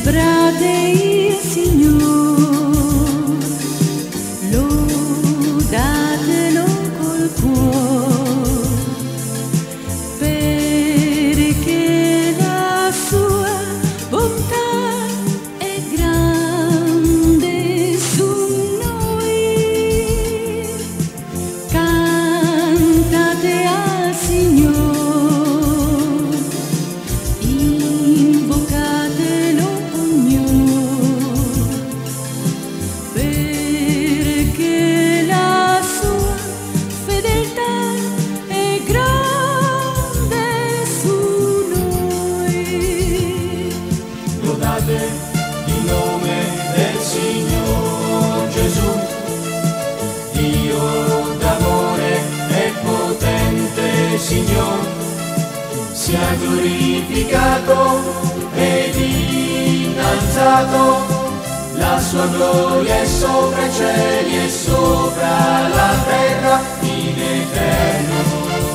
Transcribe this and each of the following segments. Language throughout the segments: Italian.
Brade il Signor, lodatelo col cuore, perché la sua bontà è grande su noi. Cantate al Signor, invocatelo ognuno, perché la sua fedeltà è grande su noi. Lodate il nome del Signor Gesù, Dio d'amore e potente Signor, sia glorificato ed innalzato, la sua gloria è sopra i cieli e sopra la terra in eterno.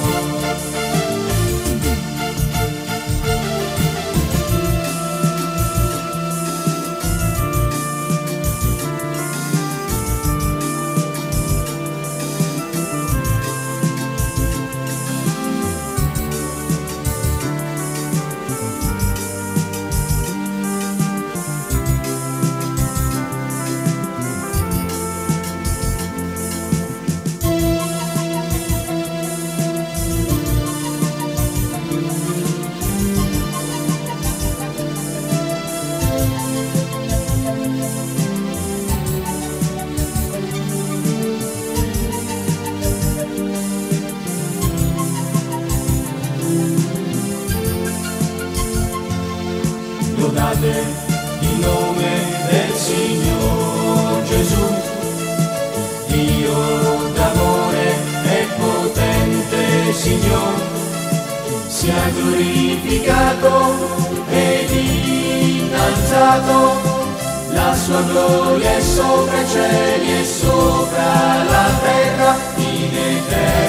Lodate il nome del Signor Gesù, Dio d'amore e potente Signor, sia glorificato ed innalzato, la sua gloria è sopra i cieli e sopra la terra in eterno.